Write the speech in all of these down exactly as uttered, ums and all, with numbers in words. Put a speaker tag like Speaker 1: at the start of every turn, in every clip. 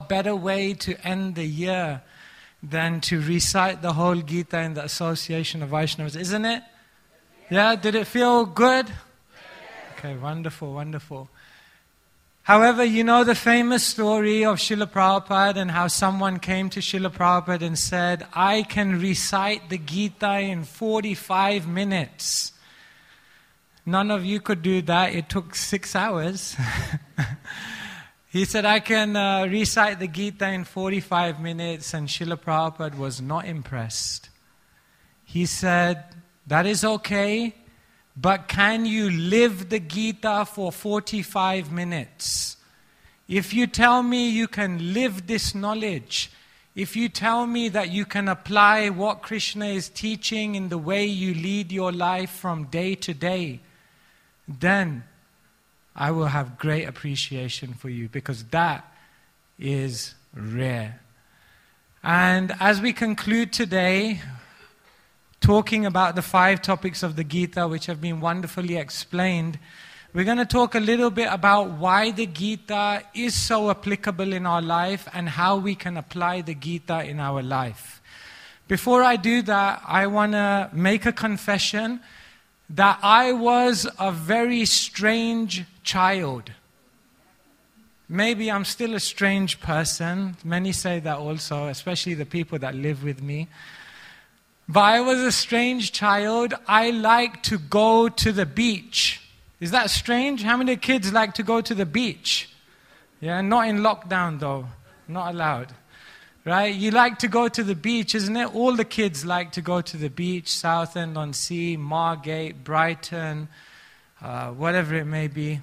Speaker 1: better way to end the year than to recite the whole Gita in the Association of Vaishnavas, isn't it? Yeah, did it feel good? Okay, wonderful, wonderful. However, you know the famous story of Srila Prabhupada and how someone came to Srila Prabhupada and said, I can recite the Gita in forty-five minutes. None of you could do that. It took six hours. He said, I can uh, recite the Gita in forty-five minutes, and Srila Prabhupada was not impressed. He said, that is okay, but can you live the Gita for forty-five minutes? If you tell me you can live this knowledge, if you tell me that you can apply what Krishna is teaching in the way you lead your life from day to day, then I will have great appreciation for you, because that is rare. And as we conclude today, talking about the five topics of the Gita, which have been wonderfully explained, we're going to talk a little bit about why the Gita is so applicable in our life and how we can apply the Gita in our life. Before I do that, I want to make a confession that I was a very strange child. Maybe I'm still a strange person. Many say that also, especially the people that live with me. But I was a strange child. I like to go to the beach. Is that strange? How many kids like to go to the beach? Yeah, not in lockdown though. Not allowed. Right? You like to go to the beach, isn't it? All the kids like to go to the beach, Southend-on-Sea, Margate, Brighton, uh, whatever it may be.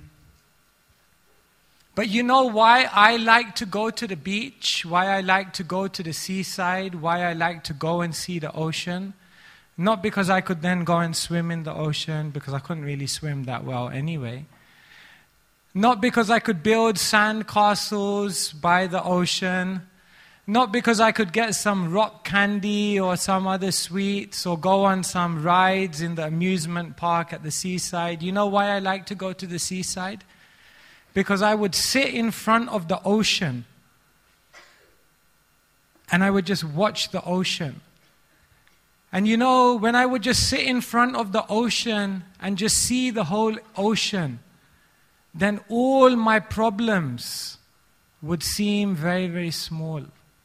Speaker 1: But you know why I like to go to the beach? Why I like to go to the seaside? Why I like to go and see the ocean? Not because I could then go and swim in the ocean, because I couldn't really swim that well anyway. Not because I could build sand castles by the ocean. Not because I could get some rock candy or some other sweets or go on some rides in the amusement park at the seaside. You know why I like to go to the seaside? Because I would sit in front of the ocean and I would just watch the ocean. And you know, when I would just sit in front of the ocean and just see the whole ocean, then all my problems would seem very, very small.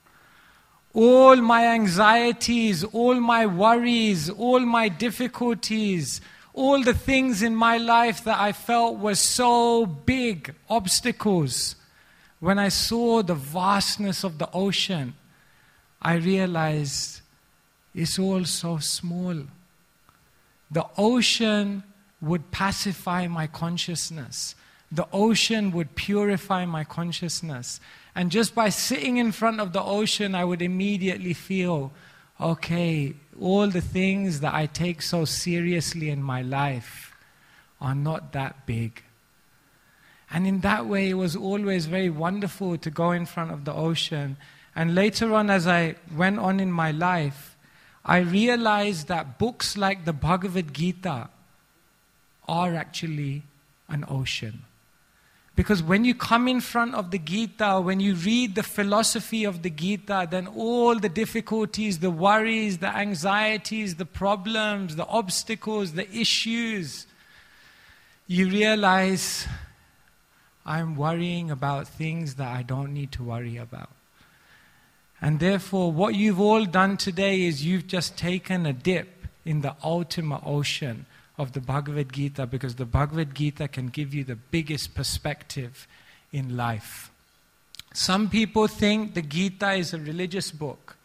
Speaker 1: All my anxieties, all my worries, all my difficulties, all the things in my life that I felt were so big obstacles, when I saw the vastness of the ocean, I realized it's all so small. The ocean would pacify my consciousness. The ocean would purify my consciousness. And just by sitting in front of the ocean, I would immediately feel, okay, all the things that I take so seriously in my life are not that big. And in that way, it was always very wonderful to go in front of the ocean. And later on, as I went on in my life, I realized that books like the Bhagavad Gita are actually an ocean. Because when you come in front of the Gita, when you read the philosophy of the Gita, then all the difficulties, the worries, the anxieties, the problems, the obstacles, the issues, you realize I'm worrying about things that I don't need to worry about. And therefore, what you've all done today is you've just taken a dip in the ultimate ocean of the Bhagavad Gita, because the Bhagavad Gita can give you the biggest perspective in life. Some people think the Gita is a religious book.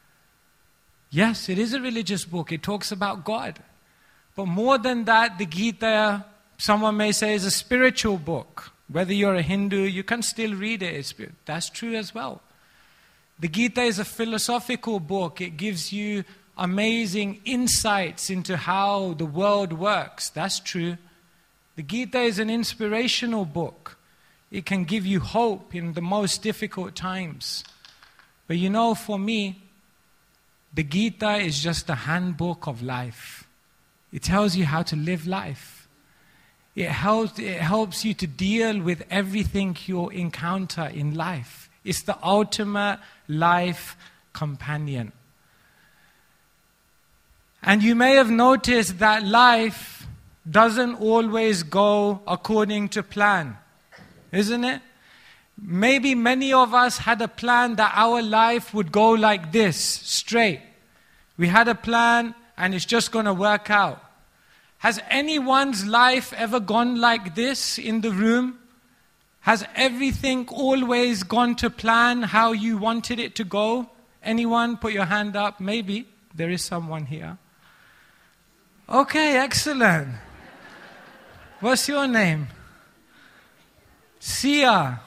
Speaker 1: Yes, it is a religious book. It talks about God. But more than that, the Gita, someone may say, is a spiritual book. Whether you're a Hindu, you can still read it. It's, that's true as well. The Gita is a philosophical book. It gives you amazing insights into how the world works. That's true. The Gita is an inspirational book. It can give you hope in the most difficult times. But you know, for me, the Gita is just a handbook of life. It tells you how to live life. It helps, it helps you to deal with everything you encounter in life. It's the ultimate life companion. And you may have noticed that life doesn't always go according to plan, isn't it? Maybe many of us had a plan that our life would go like this, straight. We had a plan and it's just going to work out. Has anyone's life ever gone like this in the room? Has everything always gone to plan how you wanted it to go? Anyone? Put your hand up. Maybe. There is someone here. Okay, excellent. What's your name? Sia.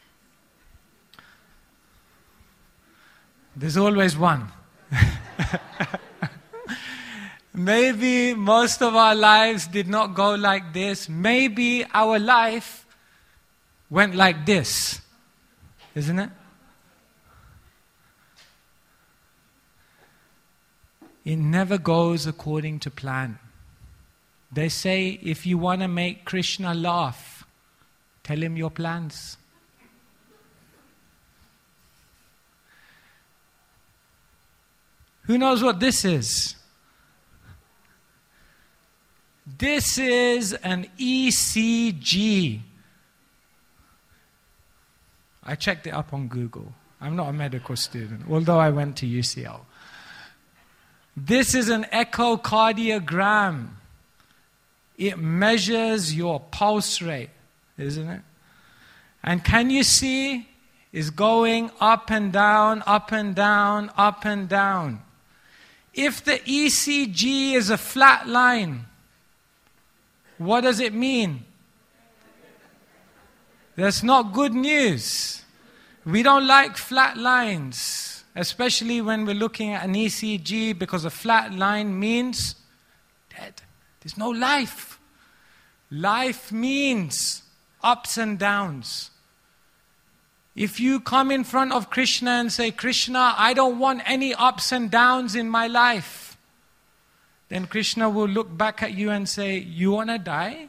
Speaker 1: There's always one. Maybe most of our lives did not go like this. Maybe our life went like this. Isn't it? It never goes according to plan. They say if you want to make Krishna laugh, tell him your plans. Who knows what this is? This is an E C G. I checked it up on Google. I'm not a medical student, although I went to U C L. This is an echocardiogram. It measures your pulse rate, isn't it? And can you see? It's going up and down, up and down, up and down. If the E C G is a flat line, what does it mean? That's not good news. We don't like flat lines, especially when we're looking at an E C G, because a flat line means dead. There's no life. Life means ups and downs. If you come in front of Krishna and say, Krishna, I don't want any ups and downs in my life, then Krishna will look back at you and say, you want to die?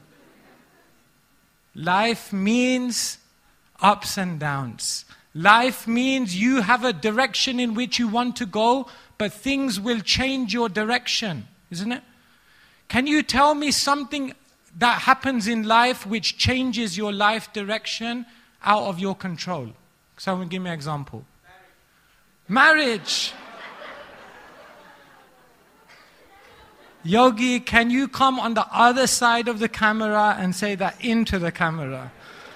Speaker 1: Life means ups and downs. Life means you have a direction in which you want to go, but things will change your direction, isn't it? Can you tell me something that happens in life which changes your life direction out of your control? Someone give me an example. Marriage. Marriage. Yogi, can you come on the other side of the camera and say that into the camera?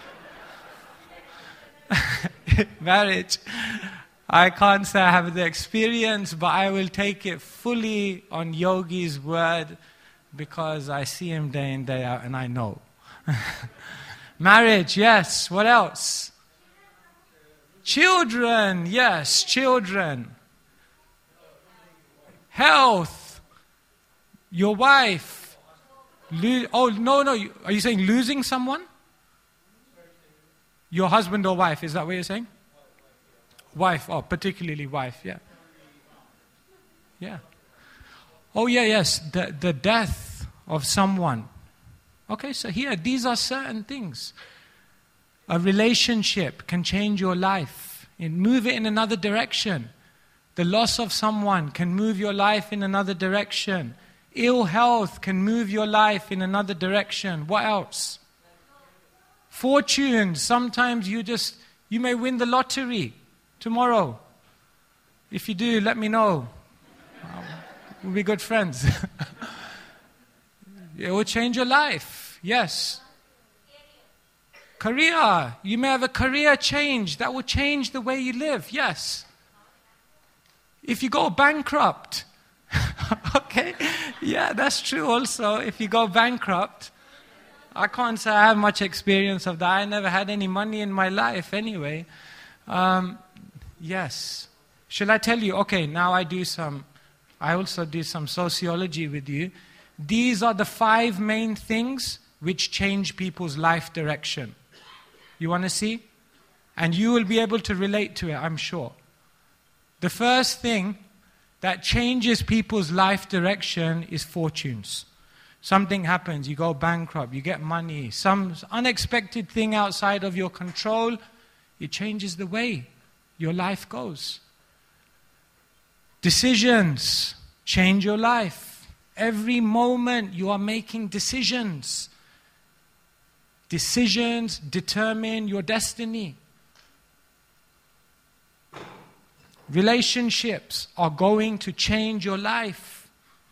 Speaker 1: Marriage. I can't say I have the experience, but I will take it fully on Yogi's word because I see him day in, day out, and I know. Marriage, yes. What else? Children, yes, children. Health. Your wife. Lo- oh, no, no. Are you saying losing someone? Your husband or wife, is that what you're saying? Wife, oh, particularly wife, yeah. Yeah. Oh, yeah, yes, the, the death of someone. Okay, so here, these are certain things. A relationship can change your life and move it in another direction. The loss of someone can move your life in another direction. Ill health can move your life in another direction. What else? Fortune. Sometimes you just, you may win the lottery tomorrow. If you do, let me know. We'll be good friends. It will change your life. Yes. Career. You may have a career change that will change the way you live. Yes. If you go bankrupt. Okay. Yeah, that's true also. If you go bankrupt. I can't say I have much experience of that. I never had any money in my life anyway. Um, yes. Shall I tell you? Okay, now I do some, I also do some sociology with you. These are the five main things which change people's life direction. You want to see? And you will be able to relate to it, I'm sure. The first thing that changes people's life direction is fortunes. Something happens, you go bankrupt, you get money, some unexpected thing outside of your control, it changes the way your life goes. Decisions change your life. Every moment you are making decisions. Decisions determine your destiny. Relationships are going to change your life.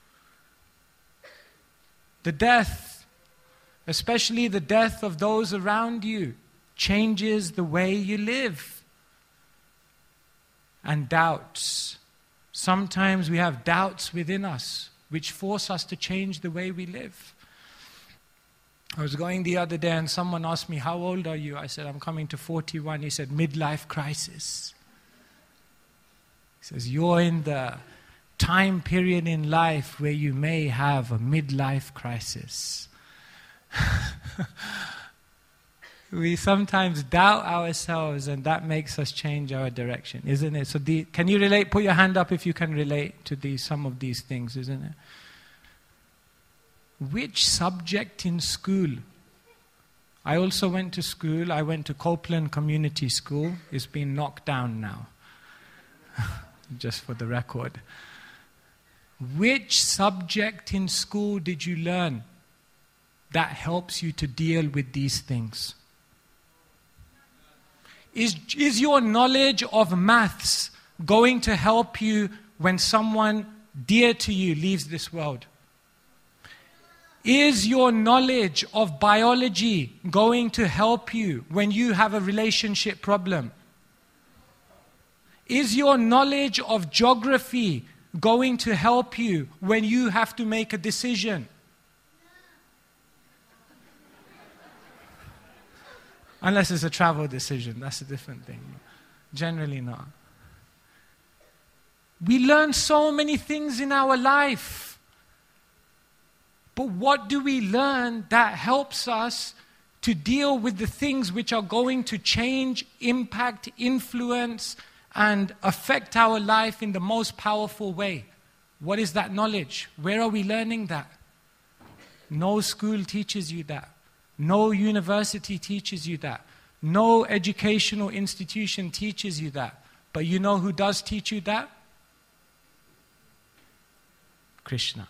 Speaker 1: The death, especially the death of those around you, changes the way you live. And doubts. Sometimes we have doubts within us which force us to change the way we live. I was going the other day and someone asked me, how old are you? I said, I'm coming to forty-one. He said, midlife crisis. He says, you're in the time period in life where you may have a midlife crisis. We sometimes doubt ourselves and that makes us change our direction, isn't it? So the, can you relate? Put your hand up if you can relate to these, some of these things, isn't it? Which subject in school? I also went to school. I went to Copeland Community School. It's been knocked down now. Just for the record. Which subject in school did you learn that helps you to deal with these things? Is, is your knowledge of maths going to help you when someone dear to you leaves this world? Is your knowledge of biology going to help you when you have a relationship problem? Is your knowledge of geography going to help you when you have to make a decision? Unless it's a travel decision, that's a different thing. Generally not. We learn so many things in our life. But what do we learn that helps us to deal with the things which are going to change, impact, influence, and affect our life in the most powerful way? What is that knowledge? Where are we learning that? No school teaches you that. No university teaches you that. No educational institution teaches you that. But you know who does teach you that? Krishna.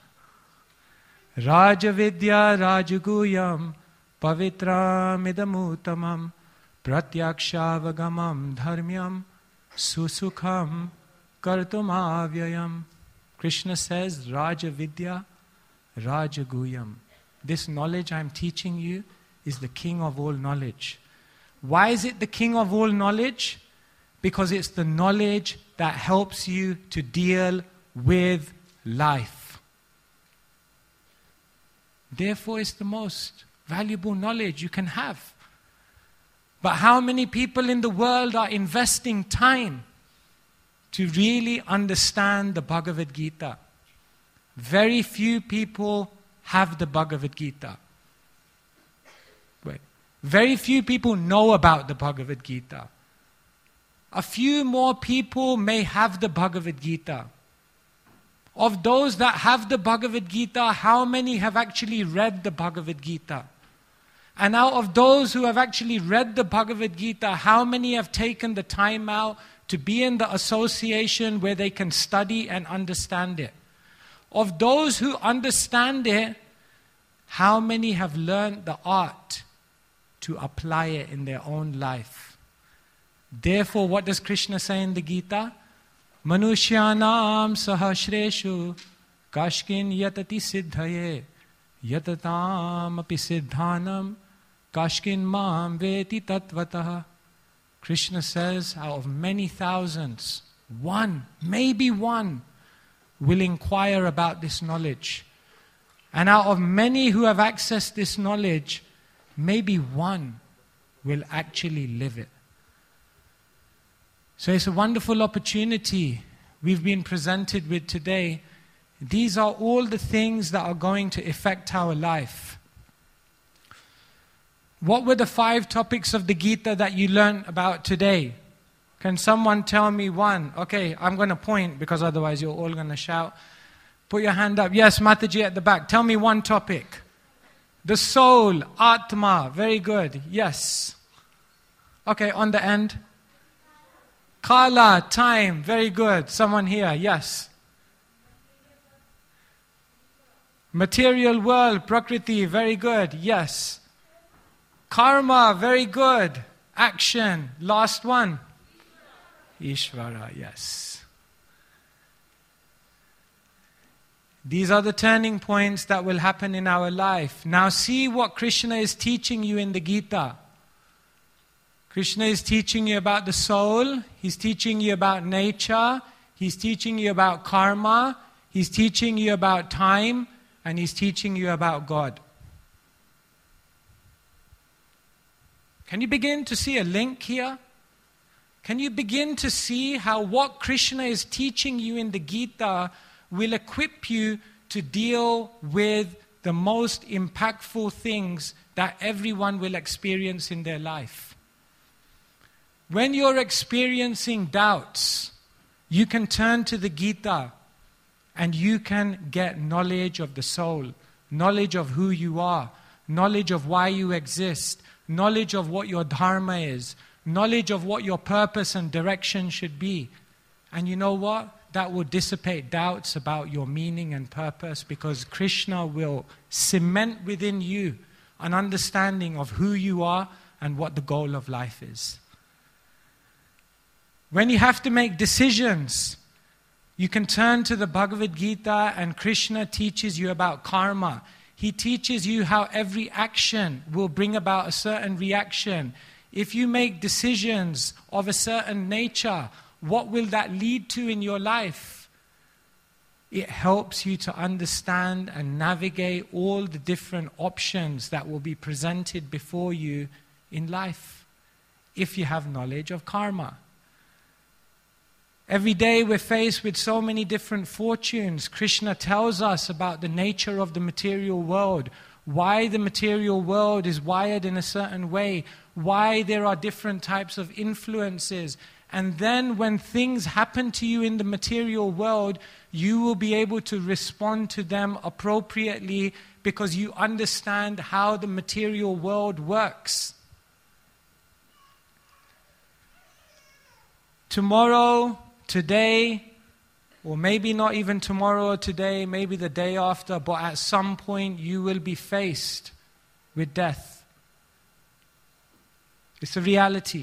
Speaker 1: Rajavidya Rajaguyam Pavitram Idamutamam Pratyakshavagam Dharmyam Susukham Kartumavyayam. Krishna says, Rajavidya Rajaguyam. This knowledge I'm teaching you is the king of all knowledge. Why is it the king of all knowledge? Because it's the knowledge that helps you to deal with life. Therefore, it's the most valuable knowledge you can have. But how many people in the world are investing time to really understand the Bhagavad Gita? Very few people have the Bhagavad Gita. Wait. Very few people know about the Bhagavad Gita. A few more people may have the Bhagavad Gita. Of those that have the Bhagavad Gita, how many have actually read the Bhagavad Gita? And out of those who have actually read the Bhagavad Gita, how many have taken the time out to be in the association where they can study and understand it? Of those who understand it, how many have learned the art to apply it in their own life? Therefore, what does Krishna say in the Gita? Manushyanam sahasreshu kashkin yatati siddhaye yatatam api siddhanam kashkin mam veti tatvataha. Krishna says, out of many thousands, one, maybe one, will inquire about this knowledge. And out of many who have accessed this knowledge, maybe one will actually live it. So it's a wonderful opportunity we've been presented with today. These are all the things that are going to affect our life. What were the five topics of the Gita that you learned about today? Can someone tell me one? Okay, I'm going to point because otherwise you're all going to shout. Put your hand up. Yes, Mataji at the back. Tell me one topic. The soul, Atma. Very good. Yes. Okay, on the end. Kala, time. Very good. Someone here, yes. Material world, Prakriti. Very good. Yes. Karma. Very good. Action. Last one. Ishvara. Yes. These are the turning points that will happen in our life. Now see what Krishna is teaching you in the Gita. Krishna is teaching you about the soul. He's teaching you about nature. He's teaching you about karma. He's teaching you about time. And He's teaching you about God. Can you begin to see a link here? Can you begin to see how what Krishna is teaching you in the Gita will equip you to deal with the most impactful things that everyone will experience in their life? When you're experiencing doubts, you can turn to the Gita and you can get knowledge of the soul, knowledge of who you are, knowledge of why you exist, knowledge of what your dharma is, knowledge of what your purpose and direction should be. And you know what? That will dissipate doubts about your meaning and purpose, because Krishna will cement within you an understanding of who you are and what the goal of life is. When you have to make decisions, you can turn to the Bhagavad Gita and Krishna teaches you about karma. He teaches you how every action will bring about a certain reaction. If you make decisions of a certain nature, what will that lead to in your life? It helps you to understand and navigate all the different options that will be presented before you in life, if you have knowledge of karma. Every day we're faced with so many different fortunes. Krishna tells us about the nature of the material world, why the material world is wired in a certain way, why there are different types of influences. And then when things happen to you in the material world, you will be able to respond to them appropriately because you understand how the material world works. Tomorrow, today, or maybe not even tomorrow or today, maybe the day after, but at some point you will be faced with death. It's a reality.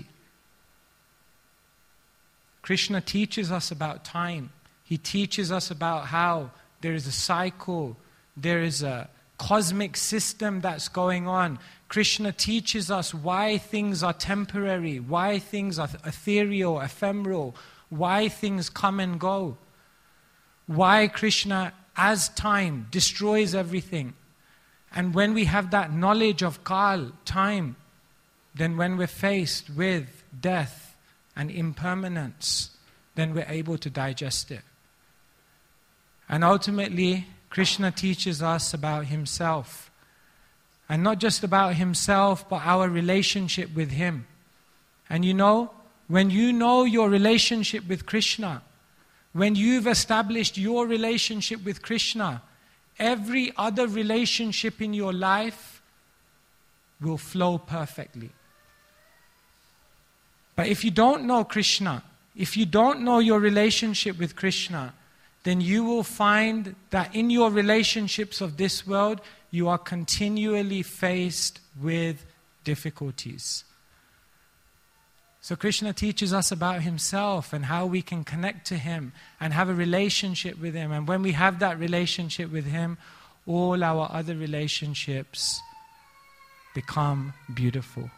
Speaker 1: Krishna teaches us about time. He teaches us about how there is a cycle, there is a cosmic system that's going on. Krishna teaches us why things are temporary, why things are ethereal, ephemeral, why things come and go. Why Krishna, as time, destroys everything. And when we have that knowledge of Kal, time, then when we're faced with death and impermanence, then we're able to digest it. And ultimately, Krishna teaches us about Himself. And not just about Himself, but our relationship with Him. And you know, when you know your relationship with Krishna, when you've established your relationship with Krishna, every other relationship in your life will flow perfectly. But if you don't know Krishna, if you don't know your relationship with Krishna, then you will find that in your relationships of this world, you are continually faced with difficulties. So Krishna teaches us about Himself and how we can connect to Him and have a relationship with Him. And when we have that relationship with Him, all our other relationships become beautiful.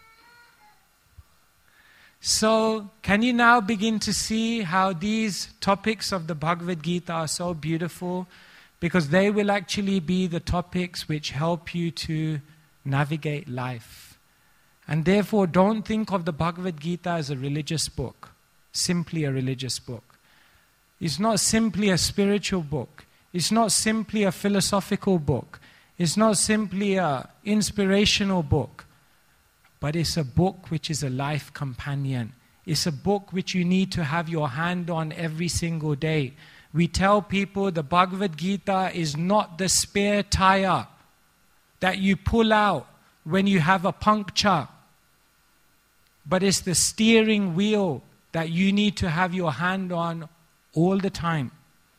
Speaker 1: So, can you now begin to see how these topics of the Bhagavad Gita are so beautiful? Because they will actually be the topics which help you to navigate life. And therefore, don't think of the Bhagavad Gita as a religious book, simply a religious book. It's not simply a spiritual book. It's not simply a philosophical book. It's not simply an inspirational book. But it's a book which is a life companion. It's a book which you need to have your hand on every single day. We tell people the Bhagavad Gita is not the spare tire that you pull out when you have a puncture, but it's the steering wheel that you need to have your hand on all the time.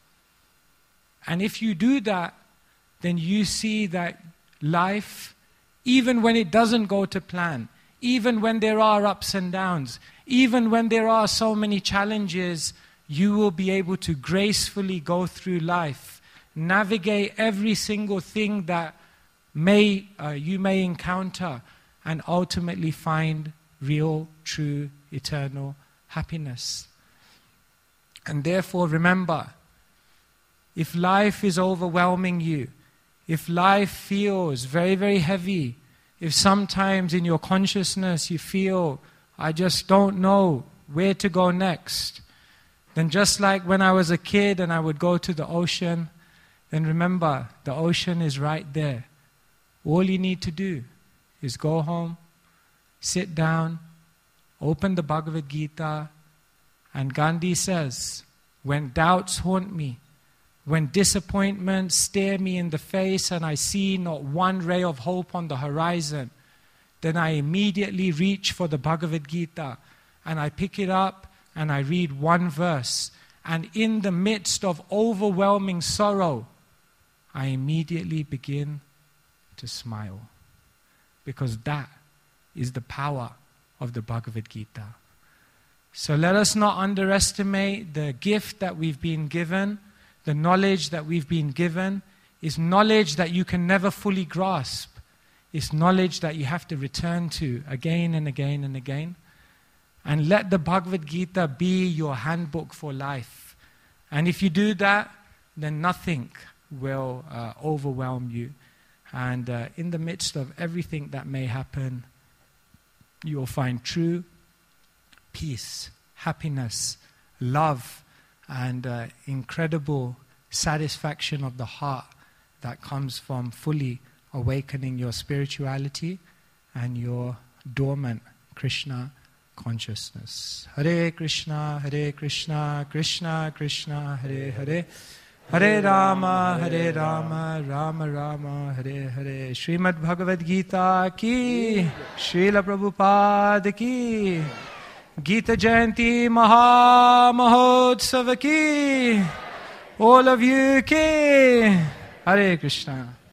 Speaker 1: And if you do that, then you see that life, even when it doesn't go to plan, even when there are ups and downs, even when there are so many challenges, you will be able to gracefully go through life, navigate every single thing that may uh, you may encounter, and ultimately find real, true, eternal happiness. And therefore, remember, if life is overwhelming you, if life feels very, very heavy, if sometimes in your consciousness you feel, I just don't know where to go next, then just like when I was a kid and I would go to the ocean, then remember, the ocean is right there. All you need to do is go home, sit down, open the Bhagavad Gita, and Gandhi says, when doubts haunt me, when disappointments stare me in the face and I see not one ray of hope on the horizon, then I immediately reach for the Bhagavad Gita and I pick it up and I read one verse. And in the midst of overwhelming sorrow, I immediately begin to smile. Because that is the power of the Bhagavad Gita. So let us not underestimate the gift that we've been given. The knowledge that we've been given is knowledge that you can never fully grasp. It's knowledge that you have to return to again and again and again. And let the Bhagavad Gita be your handbook for life. And if you do that, then nothing will uh, overwhelm you. And uh, in the midst of everything that may happen, you will find true peace, happiness, love, and uh, incredible satisfaction of the heart that comes from fully awakening your spirituality and your dormant Krishna consciousness. Hare Krishna, Hare Krishna, Krishna Krishna, Hare Hare, Hare Rama, Hare Rama, Rama Rama, Hare Hare. Srimad Bhagavad Gita ki, Srila Prabhupada ki, Gita Jayanti Maha Mahotsava ki, all of you ki. Hare Krishna.